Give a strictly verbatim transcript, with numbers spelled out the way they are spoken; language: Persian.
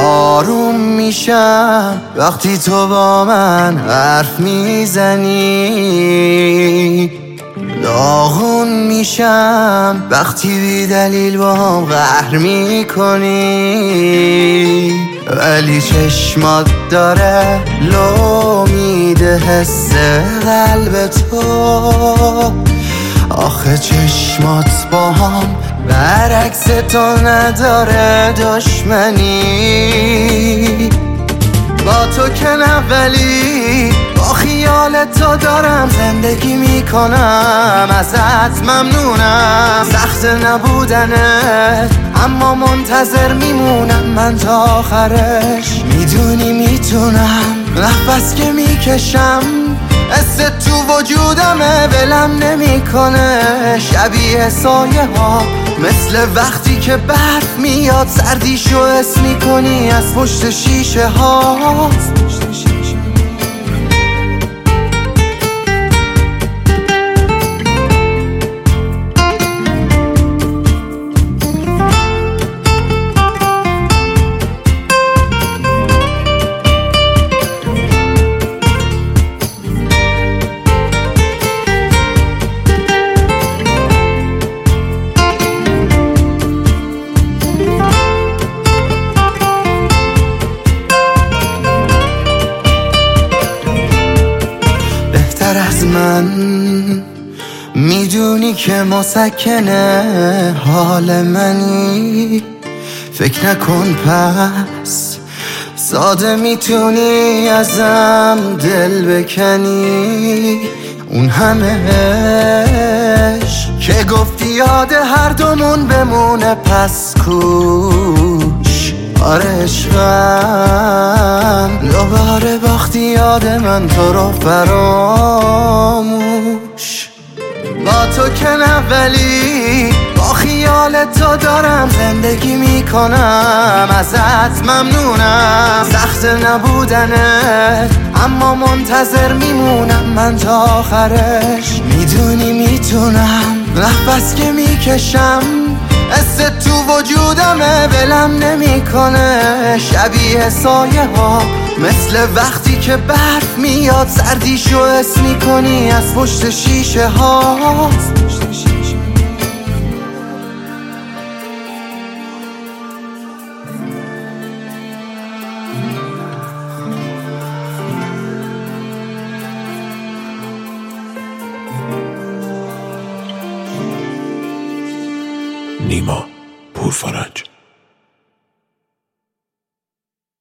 آروم میشم وقتی تو با من حرف میزنی، داغون میشم وقتی بی دلیل با هم قهر میکنی. ولی چشمات داره لو میده حس قلب تو، آخه چشمات با هم برعکس تو نداره دشمنی. با تو که نه ولی با خیال تو دارم زندگی میکنم، ازت ممنونم. سخت نبودنت اما منتظر میمونم من تا آخرش. میدونی میتونم نفس که میکشم حس تو وجودمه ولم نمیکنه. شبیه سایه ها مثل وقتی که برف میاد سردیشو حس میکنی از پشت شیشه ها. از من میدونی که مسکنه حال منی، فکر نکن پس ساده میتونی ازم دل بکنی. اون همه عشق که گفتی یاد هر دومون بمونه پس کوش. آره عشقم دوباره باختی یاد من تو رو فراموش. با تو که نه ولی با خیال تو دارم زندگی میکنم، ازت ممنونم. سخت نبودنت اما منتظر میمونم من تا آخرش. میدونی میتونم نفس که میکشم حس تو وجودمه ولم نمیکنه. شبیه سایه ها مثل وقتی که برف میاد سردیشو حس میکنی از پشت شیشه ها. نیما پورفرج.